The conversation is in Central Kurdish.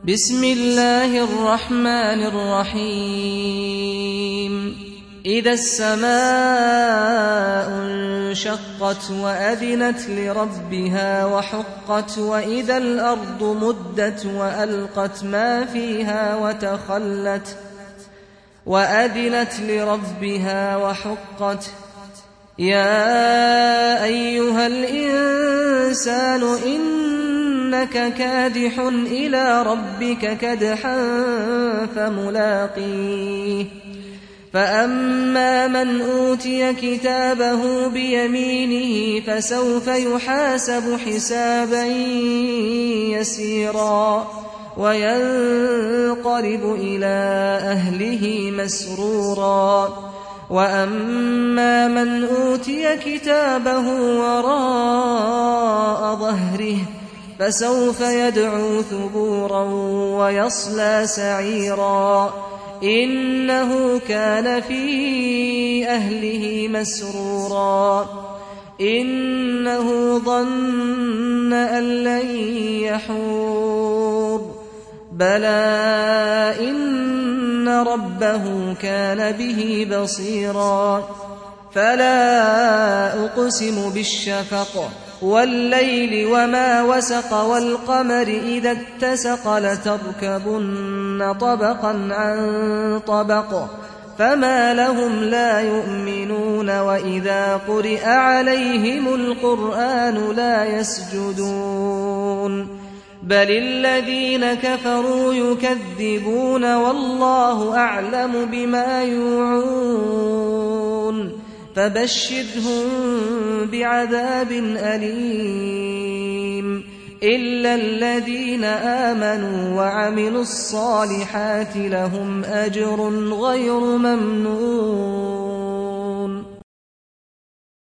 بسم الله الرحمن الرحيم إذا السماء انشقت وأذنت لربها وحقت وإذا الأرض مدت وألقت ما فيها وتخلت وأذنت لربها وحقت يا أيها الإنسان إنك كادح إلى ربك كدحا فملاقيه فأما من أوتي كتابه بيمينه فسوف يحاسب حسابا يسيرا وينقلب إلى أهله مسرورا وأما من أوتي كتابه وراء ظهره فسوف يدعو ثبورا ويصلى سعيرا إنه كان في أهله مسرورا إنه ظن أن لن يحور بلى إن ربه كان به بصيرا فلا أقسم بالشفق والليل وما وسق والقمر إذا اتسق لتركبن طبقا عن طبق فما لهم لا يؤمنون وإذا قرئ عليهم القرآن لا يسجدون بل الذين كفروا يكذبون والله أعلم بما يوعون فبشرهم بعذاب أليم إلا الذين آمنوا وعملوا الصالحات لهم أجر غير ممنون.